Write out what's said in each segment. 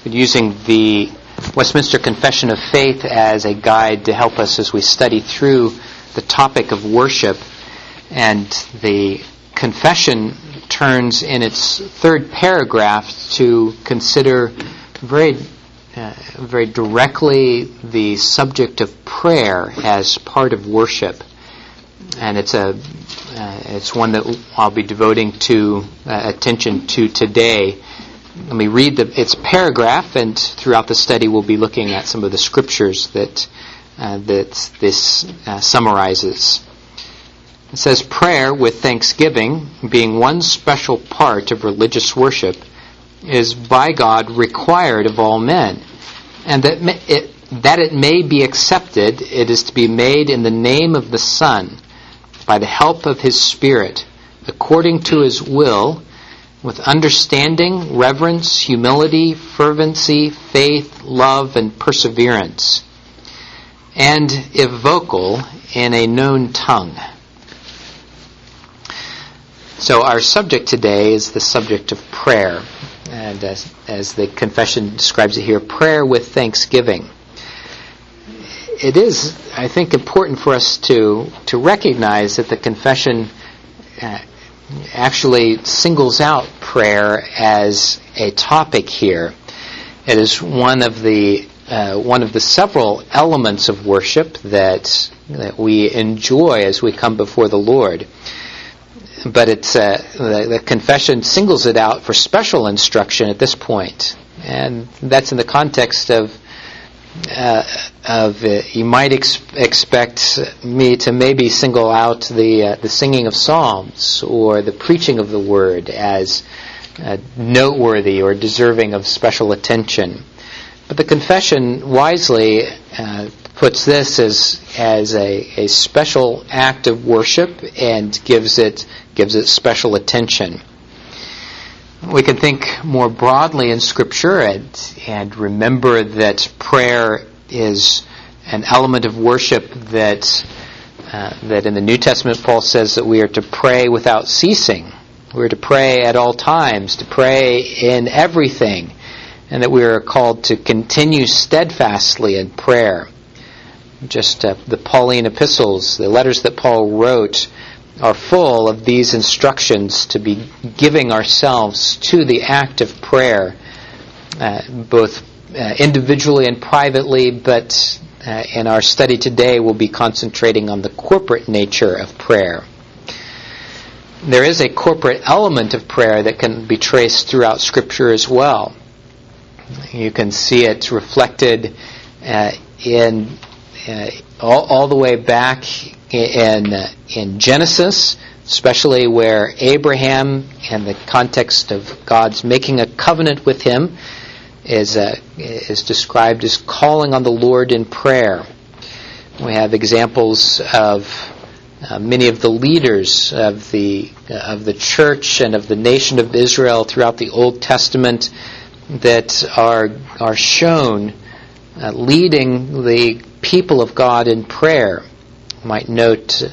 using the Westminster Confession of Faith as a guide to help us as we study through the topic of worship. And the confession turns in its third paragraph to consider very directly the subject of prayer as part of worship. And it's one that I'll be devoting to attention to today. Let me read its paragraph, and throughout the study we'll be looking at some of the scriptures that this summarizes. It says, "Prayer with thanksgiving, being one special part of religious worship, is by God required of all men, and that it may be accepted, it is to be made in the name of the Son, by the help of His Spirit, according to His will, with understanding, reverence, humility, fervency, faith, love, and perseverance, and, if vocal, in a known tongue." So our subject today is the subject of prayer, and as the confession describes it here, prayer with thanksgiving. It is, I think, important for us to recognize that the confession actually singles out prayer as a topic here. It is one of the several elements of worship that we enjoy as we come before the Lord. But it's the confession singles it out for special instruction at this point, and that's in the context of you might expect me to maybe single out the singing of psalms or the preaching of the word as noteworthy or deserving of special attention. But the confession wisely puts this as a special act of worship and gives it special attention. We can think more broadly in Scripture and remember that prayer is an element of worship that in the New Testament Paul says that we are to pray without ceasing. We are to pray at all times, to pray in everything, and that we are called to continue steadfastly in prayer. Just the Pauline epistles, the letters that Paul wrote, are full of these instructions to be giving ourselves to the act of prayer, both individually and privately, but in our study today we'll be concentrating on the corporate nature of prayer. There is a corporate element of prayer that can be traced throughout Scripture as well. You can see it reflected in all the way back in Genesis, especially where Abraham, in the context of God's making a covenant with him, is described as calling on the Lord in prayer. We have examples of many of the leaders of the church and of the nation of Israel throughout the Old Testament that are shown leading the people of God in prayer. You might note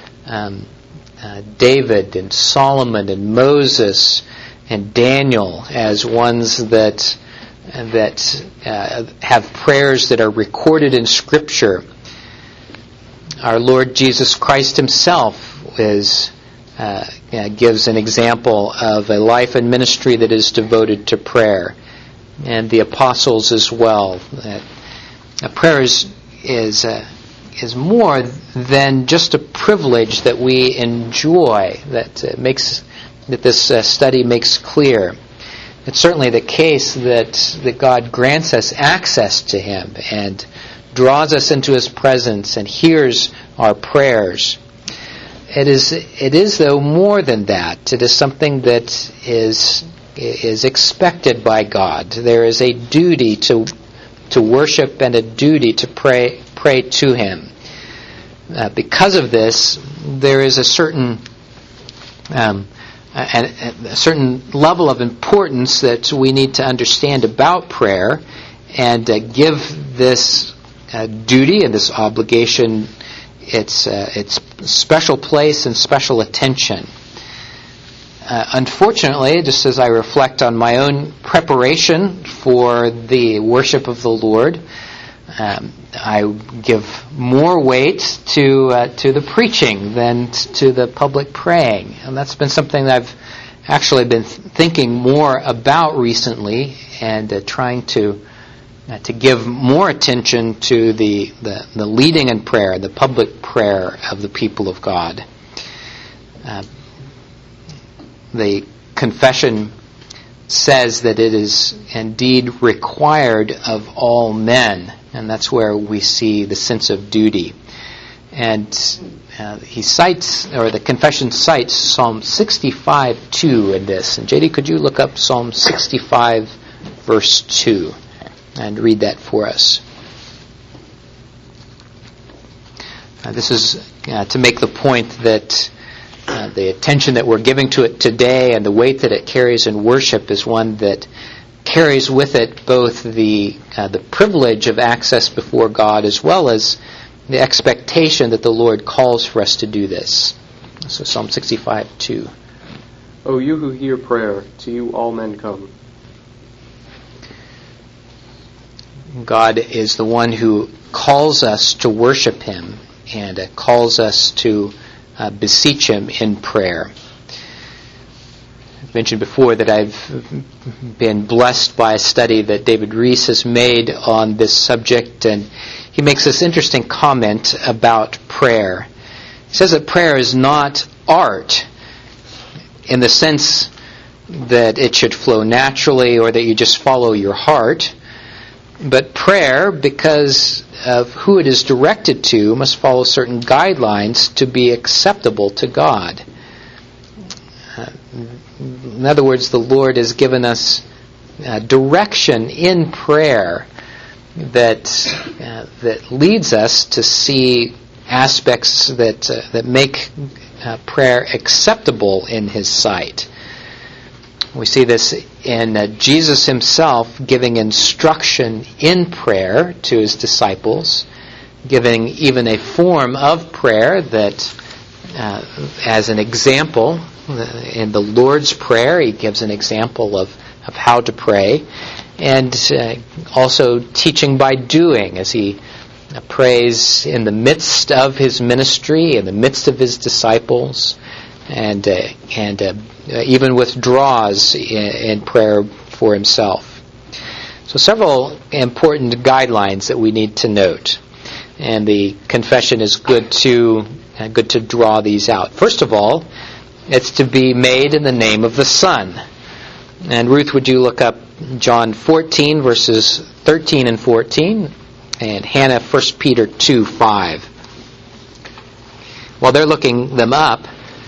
David and Solomon and Moses and Daniel as ones that have prayers that are recorded in Scripture. Our Lord Jesus Christ Himself gives an example of a life and ministry that is devoted to prayer, and the apostles as well. Prayer is more than just a privilege that we enjoy, that this study makes clear. It's certainly the case that God grants us access to Him and draws us into His presence and hears our prayers. It is though more than that. It is something that is expected by God. There is a duty to worship and a duty to pray to Him. Because of this, there is a certain level of importance that we need to understand about prayer and give this duty and this obligation its special place and special attention. unfortunately, just as I reflect on my own preparation for the worship of the Lord, I give more weight to the preaching than to the public praying. And that's been something that I've actually been thinking more about recently, and trying to give more attention to the leading in prayer, the public prayer of the people of God. The confession says that it is indeed required of all men, and that's where we see the sense of duty. And he cites, or the confession cites, Psalm 65:2 in this. And JD, could you look up Psalm 65, verse 2, and read that for us? This is to make the point that the attention that we're giving to it today and the weight that it carries in worship is one that carries with it both the privilege of access before God, as well as the expectation that the Lord calls for us to do this. So Psalm 65:2. O you who hear prayer, to you all men come. God is the one who calls us to worship Him, and calls us to beseech Him in prayer. I've mentioned before that I've been blessed by a study that David Rees has made on this subject, and he makes this interesting comment about prayer. He says that prayer is not art in the sense that it should flow naturally or that you just follow your heart, but prayer, because of who it is directed to, must follow certain guidelines to be acceptable to God. In other words, the Lord has given us direction in prayer that leads us to see aspects that make prayer acceptable in His sight. We see this in Jesus Himself giving instruction in prayer to His disciples, giving even a form of prayer that, as an example, in the Lord's Prayer, He gives an example of how to pray, and also teaching by doing, as He prays in the midst of His ministry, in the midst of His disciples, and even withdraws in prayer for Himself. So several important guidelines that we need to note, and the confession is good to draw these out. First of all, it's to be made in the name of the Son. And Ruth, would you look up John 14, verses 13 and 14, and Hannah 1 Peter 2:5. While they're looking them up,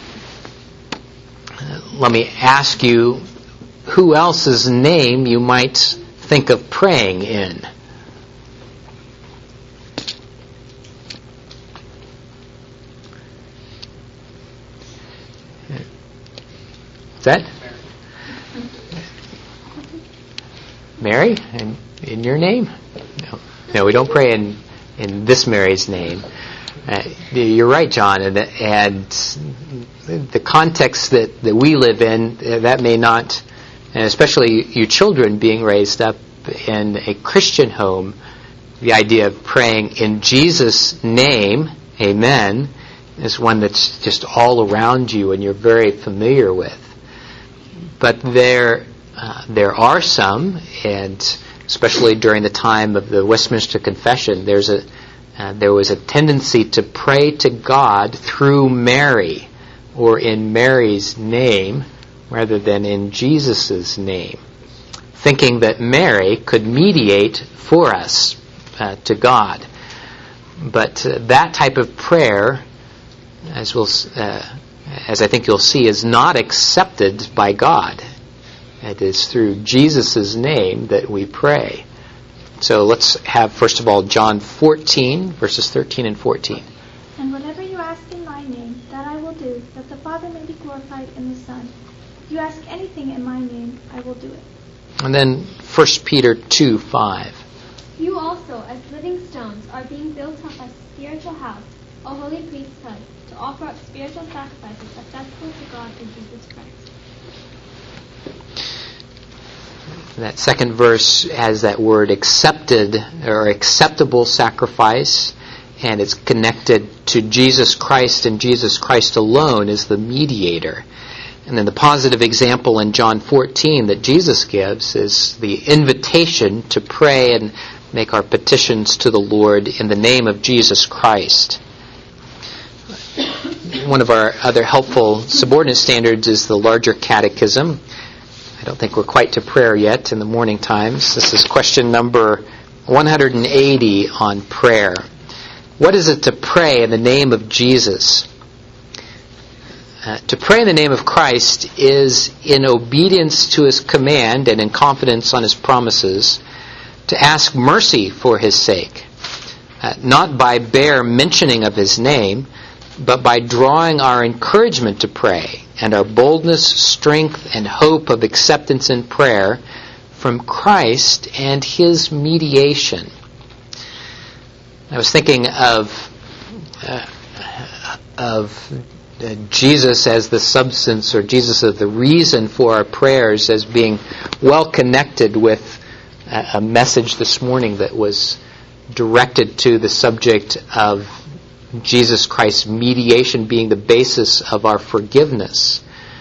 let me ask you who else's name you might think of praying in. Is that Mary? In your name? No, we don't pray in this Mary's name. You're right, John, and the context that we live in, that may not, and especially you children being raised up in a Christian home, the idea of praying in Jesus' name, amen, is one that's just all around you and you're very familiar with. But there are some, and especially during the time of the Westminster Confession, there was a tendency to pray to God through Mary, or in Mary's name, rather than in Jesus' name, thinking that Mary could mediate for us to God. But that type of prayer, as I think you'll see, is not accepted by God. It is through Jesus' name that we pray. So let's have, first of all, John 14, verses 13 and 14. And whatever you ask in my name, that I will do, that the Father may be glorified in the Son. If you ask anything in my name, I will do it. And then 1 Peter 2:5. You also, as living stones, are being built up as a spiritual house, a holy priesthood, to offer up spiritual sacrifices acceptable to God through Jesus Christ. That second verse has that word accepted or acceptable sacrifice, and it's connected to Jesus Christ and Jesus Christ alone as the mediator. And then the positive example in John 14 that Jesus gives is the invitation to pray and make our petitions to the Lord in the name of Jesus Christ. One of our other helpful subordinate standards is the larger catechism. I don't think we're quite to prayer yet in the morning times. This is question number 180 on prayer. What is it to pray in the name of Jesus? To pray in the name of Christ is in obedience to His command and in confidence on His promises to ask mercy for His sake, not by bare mentioning of His name, but by drawing our encouragement to pray and our boldness, strength, and hope of acceptance in prayer from Christ and His mediation. I was thinking of Jesus as the substance, or Jesus as the reason for our prayers, as being well connected with a message this morning that was directed to the subject of Jesus Christ's mediation being the basis of our forgiveness.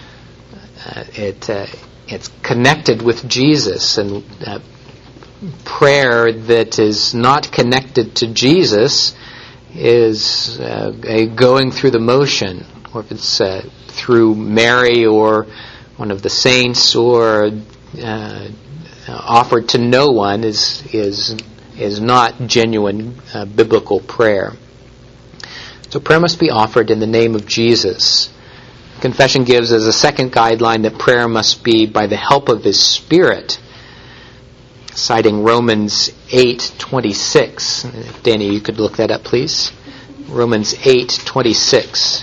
It's connected with Jesus, and prayer that is not connected to Jesus is a going through the motion, or if it's through Mary or one of the saints, or offered to no one, is not genuine biblical prayer. So prayer must be offered in the name of Jesus. Confession gives as a second guideline that prayer must be by the help of His Spirit, citing Romans 8:26. Danny, you could look that up, please. Romans 8:26.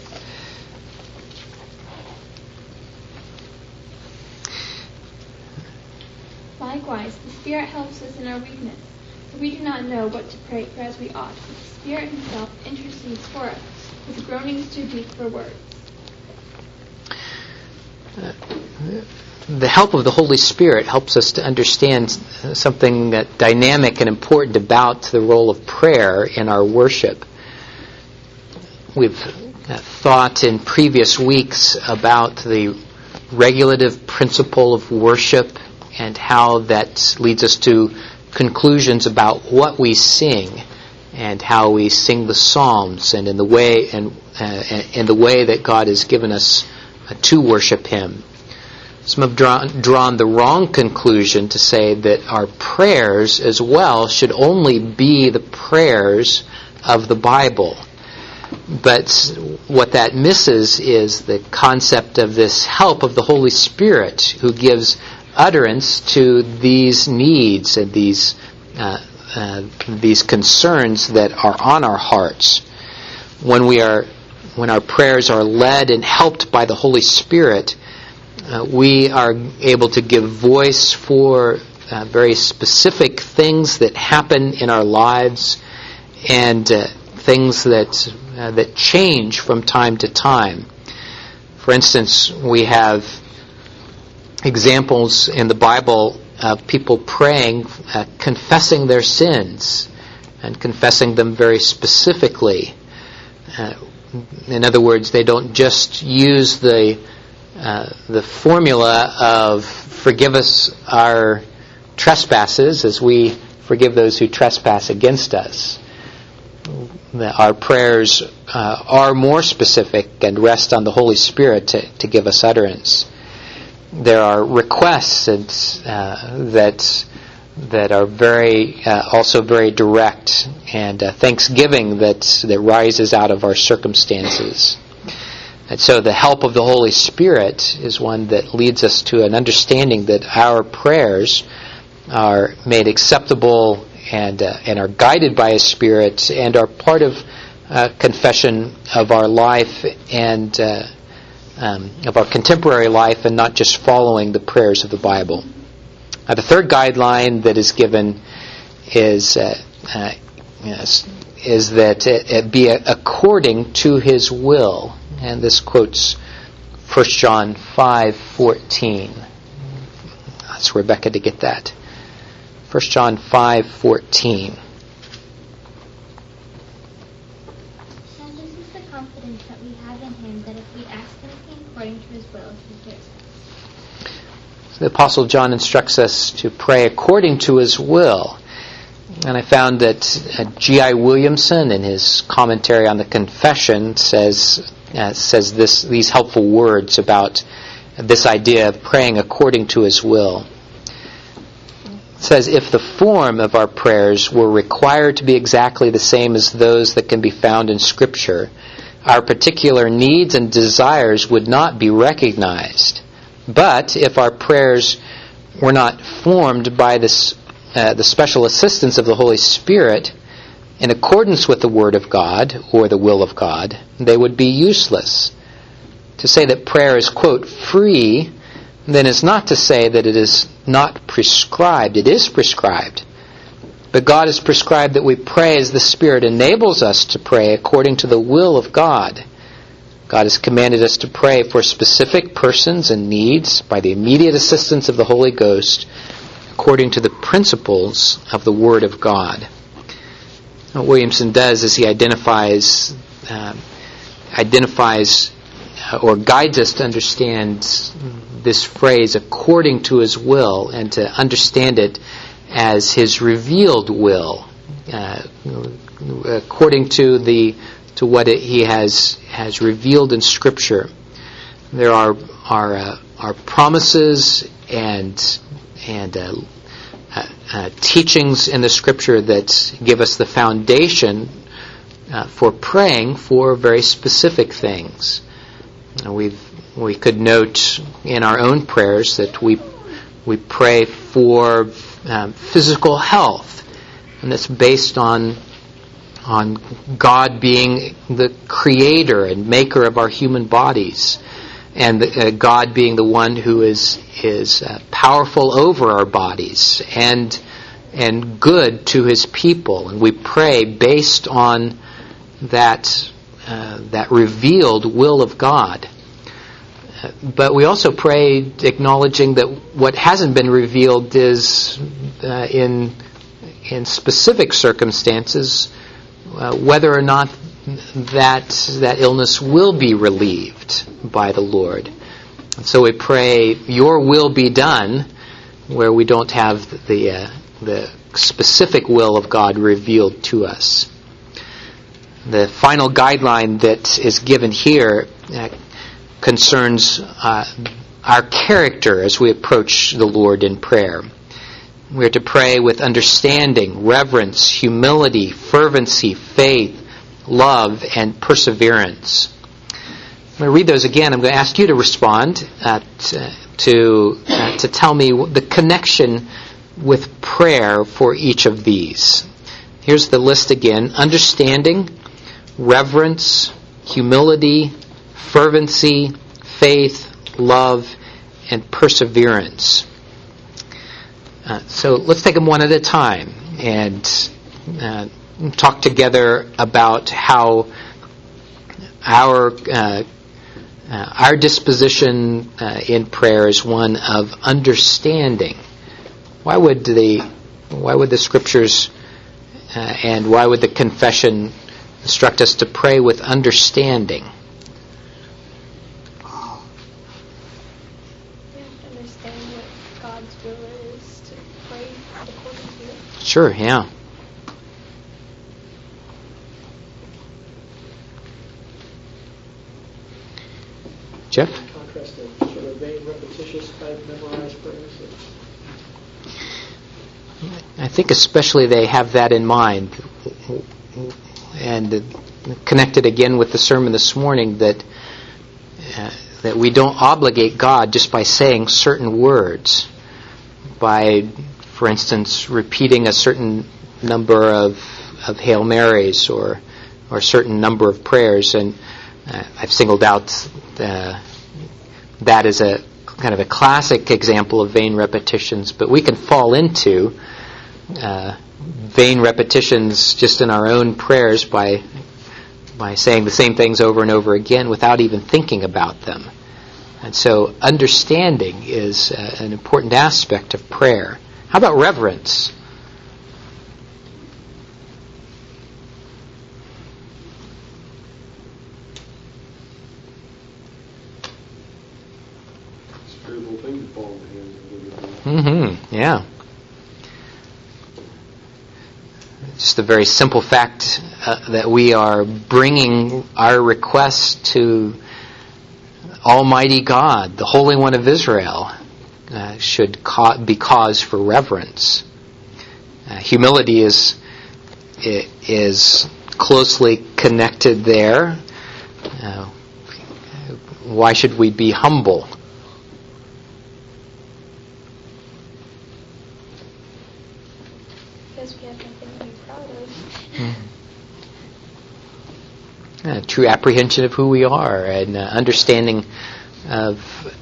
Likewise, the Spirit helps us in our weakness. For we do not know what to pray for as we ought, but the Spirit Himself intercedes for us with groanings too deep for words. The help of the Holy Spirit helps us to understand something dynamic and important about the role of prayer in our worship. We've thought in previous weeks about the regulative principle of worship and how that leads us to conclusions about what we sing and how we sing the Psalms, and in the way that God has given us to worship Him. Some have drawn the wrong conclusion to say that our prayers as well should only be the prayers of the Bible. But what that misses is the concept of this help of the Holy Spirit, who gives utterance to these needs and these concerns that are on our hearts. When our prayers are led and helped by the Holy Spirit, we are able to give voice for very specific things that happen in our lives, and things that change from time to time. For instance, we have examples in the Bible of people praying, confessing their sins, and confessing them very specifically. In other words, they don't just use the formula of forgive us our trespasses as we forgive those who trespass against us. Our prayers are more specific and rest on the Holy Spirit to give us utterance. There are requests that are very also very direct, and thanksgiving that rises out of our circumstances. And so the help of the Holy Spirit is one that leads us to an understanding that our prayers are made acceptable and are guided by His Spirit, and are part of confession of our life and of our contemporary life, and not just following the prayers of the Bible. The third guideline that is given is that it be according to His will, and this quotes 1 John 5:14. ask Rebecca to get that. 1 John 5:14. And this is the confidence that we have in him, that if we ask anything according to his will, he hears us. The Apostle John instructs us to pray according to his will. And I found that G.I. Williamson, in his commentary on the Confession, says these helpful words about this idea of praying according to his will. It says, if the form of our prayers were required to be exactly the same as those that can be found in Scripture, our particular needs and desires would not be recognized. But if our prayers were not formed by the special assistance of the Holy Spirit in accordance with the Word of God or the will of God, they would be useless. To say that prayer is, quote, free, then is not to say that it is not prescribed. It is prescribed. But God has prescribed that we pray as the Spirit enables us to pray according to the will of God. God has commanded us to pray for specific persons and needs by the immediate assistance of the Holy Ghost according to the principles of the Word of God. What Williamson does is he identifies or guides us to understand this phrase according to his will, and to understand it as his revealed will, according to what he has revealed in Scripture. There are promises and teachings in the Scripture that give us the foundation for praying for very specific things. We could note in our own prayers that we pray for physical health, and that's based on God being the creator and maker of our human bodies, and God being the one who is powerful over our bodies and good to his people. And we pray based on that revealed will of God. But we also pray acknowledging that what hasn't been revealed is in specific circumstances whether or not that illness will be relieved by the Lord. And so we pray, your will be done, where we don't have the specific will of God revealed to us. The final guideline that is given here concerns our character as we approach the Lord in prayer. We are to pray with understanding, reverence, humility, fervency, faith, love, and perseverance. I'm going to read those again. I'm going to ask you to respond to tell me the connection with prayer for each of these. Here's the list again. Understanding, reverence, humility, fervency, faith, love, and perseverance. So let's take them one at a time and talk together about how our disposition in prayer is one of understanding. Why would the Scriptures and why would the Confession instruct us to pray with understanding? Sure, yeah. Jeff? In contrast to sort of vain, repetitious type memorized prayers. I think especially they have that in mind, and connected again with the sermon this morning that we don't obligate God just by saying certain words, by, for instance, repeating a certain number of Hail Marys or a certain number of prayers. And I've singled out that as a kind of a classic example of vain repetitions, but we can fall into vain repetitions just in our own prayers by saying the same things over and over again without even thinking about them. And so understanding is an important aspect of prayer. How about reverence? It's a terrible thing to fall in the hands of Yeah. Just the very simple fact that we are bringing our request to Almighty God, the Holy One of Israel, should be cause for reverence. Humility is closely connected there. Why should we be humble? Because we have nothing to be proud of. True apprehension of who we are and understanding of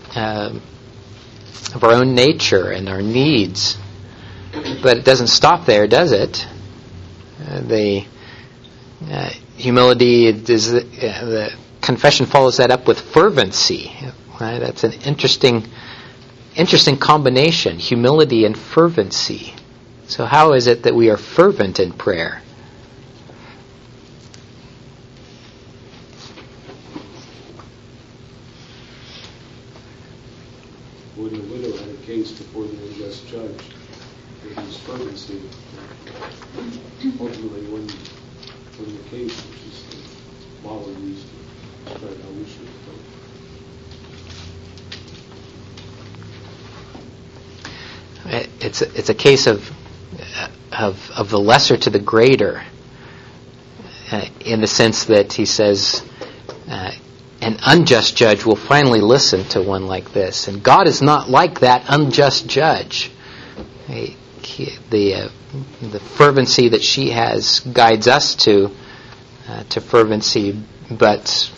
our own nature and our needs. But it doesn't stop there, does it? The humility is the confession follows that up with fervency. Right? That's an interesting combination: humility and fervency. So, how is it that we are fervent in prayer? When the widow had a case before the unjust judge, it was fervency. Ultimately, when the case, which is the model used to describe how we should approach. It's a case of the lesser to the greater, in the sense that he says, an unjust judge will finally listen to one like this, and God is not like that unjust judge. The fervency that she has guides us to fervency, but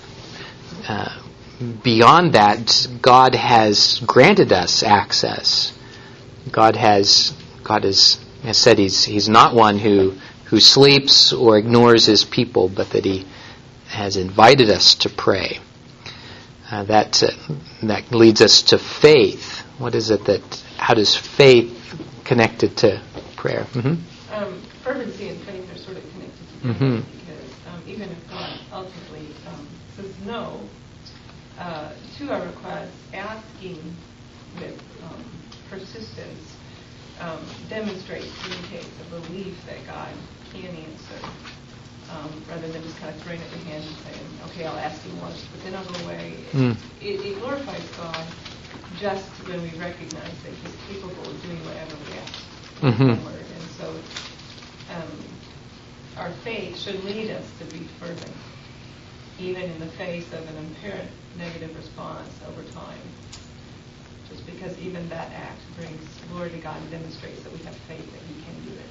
beyond that, God has granted us access. God has said He's not one who sleeps or ignores His people, but that He has invited us to pray. That leads us to faith. What is it how does faith connected to prayer? Fervency and faith are sort of connected together because even if God ultimately says no to our request, asking with persistence demonstrates, communicates a belief that God can answer, rather than just kind of throwing up your hands and saying, okay, I'll ask you once, but then I'll go away. It glorifies God just when we recognize that He's capable of doing whatever we ask. And so our faith should lead us to be fervent, even in the face of an apparent negative response over time. Just because even that act brings glory to God and demonstrates that we have faith that He can do it.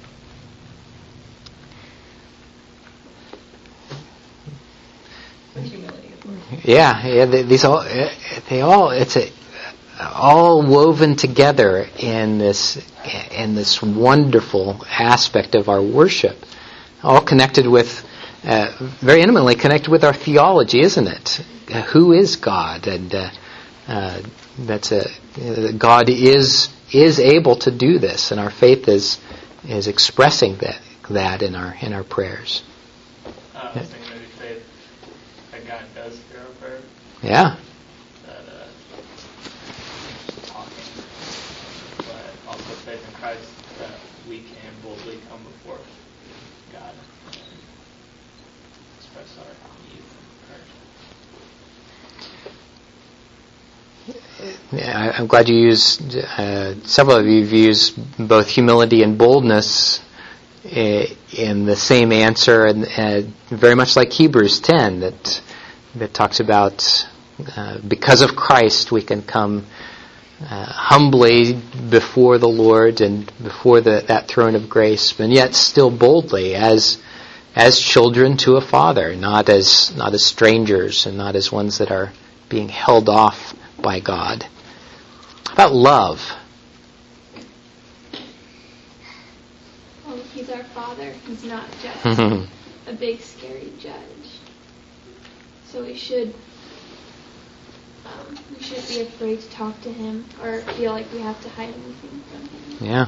With humility, of course. Yeah. It's all woven together in this wonderful aspect of our worship, all connected with, very intimately connected with our theology, isn't it? Who is God? And God is able to do this, and our faith is expressing that in our prayers. I think maybe faith that God does hear our prayer. Yeah. That talking, but also faith in Christ that we can boldly come before God and express our need and prayer. Yeah, I'm glad you used, several of you have used both humility and boldness in the same answer, and very much like Hebrews 10 that talks about because of Christ we can come humbly before the Lord and before that throne of grace, and yet still boldly as children to a Father, not as strangers and not as ones that are being held off by God. How about love? Well, He's our Father. He's not just a big, scary judge. So we should we shouldn't be afraid to talk to him or feel like we have to hide anything from him. Yeah.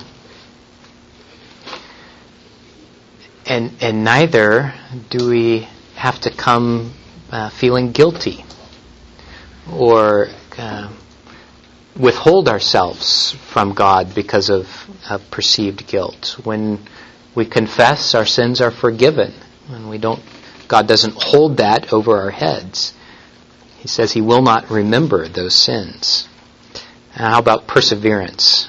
And neither do we have to come feeling guilty or withhold ourselves from God because of perceived guilt. When we confess, our sins are forgiven, and God doesn't hold that over our heads. He says He will not remember those sins. How about perseverance?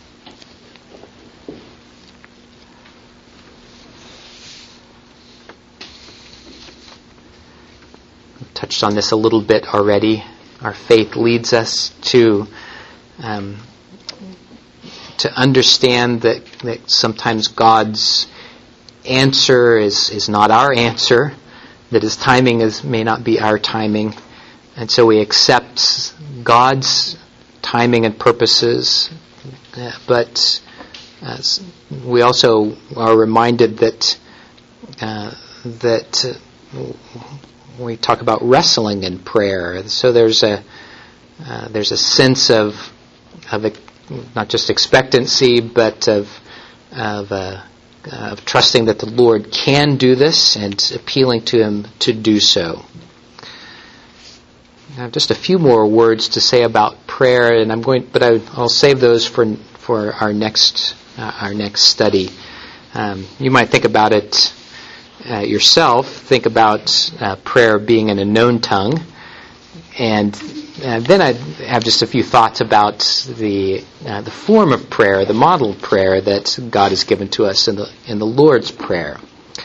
We've touched on this a little bit already. Our faith leads us to understand that sometimes God's answer is not our answer, that His timing may not be our timing, and so we accept God's timing and purposes, but we also are reminded that we talk about wrestling in prayer. So there's a sense of not just expectancy, but of trusting that the Lord can do this and appealing to Him to do so. I have just a few more words to say about prayer, and I'll save those for our next study. You might think about it yourself. Think about prayer being in a known tongue, and then I have just a few thoughts about the form of prayer, the model of prayer that God has given to us in the Lord's Prayer.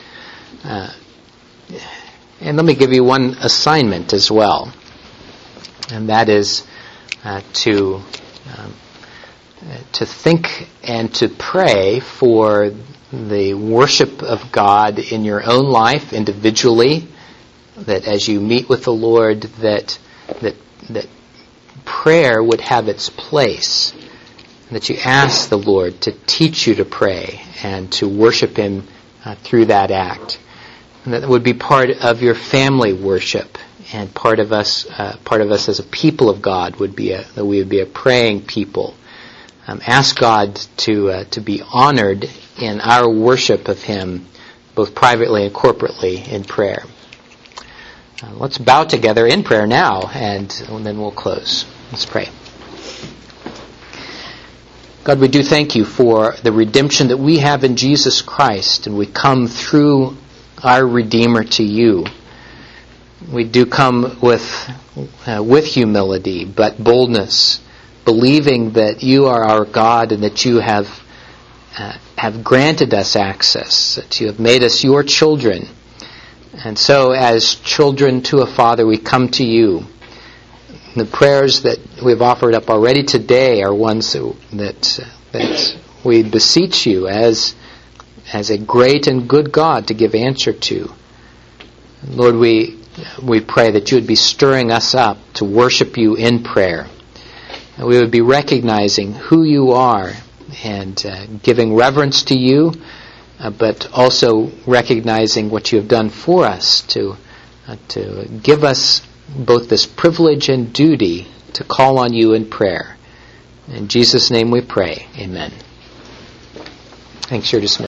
And let me give you one assignment as well, and that is to think and to pray for the worship of God in your own life individually, that as you meet with the Lord, that prayer would have its place, and that you ask the Lord to teach you to pray and to worship Him through that act. And that would be part of your family worship, and part of us as a people of God would be that we would be a praying people. Ask God to be honored in our worship of Him, both privately and corporately in prayer. Let's bow together in prayer now, and then we'll close. Let's pray. God, we do thank You for the redemption that we have in Jesus Christ, and we come through our Redeemer to You. We do come with humility, but boldness, believing that You are our God and that You have granted us access, that You have made us Your children. And so as children to a Father, we come to You. The prayers that we've offered up already today are ones that we beseech You as a great and good God to give answer to. Lord, we pray that You would be stirring us up to worship You in prayer. And we would be recognizing who You are and giving reverence to You, but also recognizing what You have done for us to give us both this privilege and duty to call on You in prayer. In Jesus' name we pray. Amen. Thanks, you're dismissed.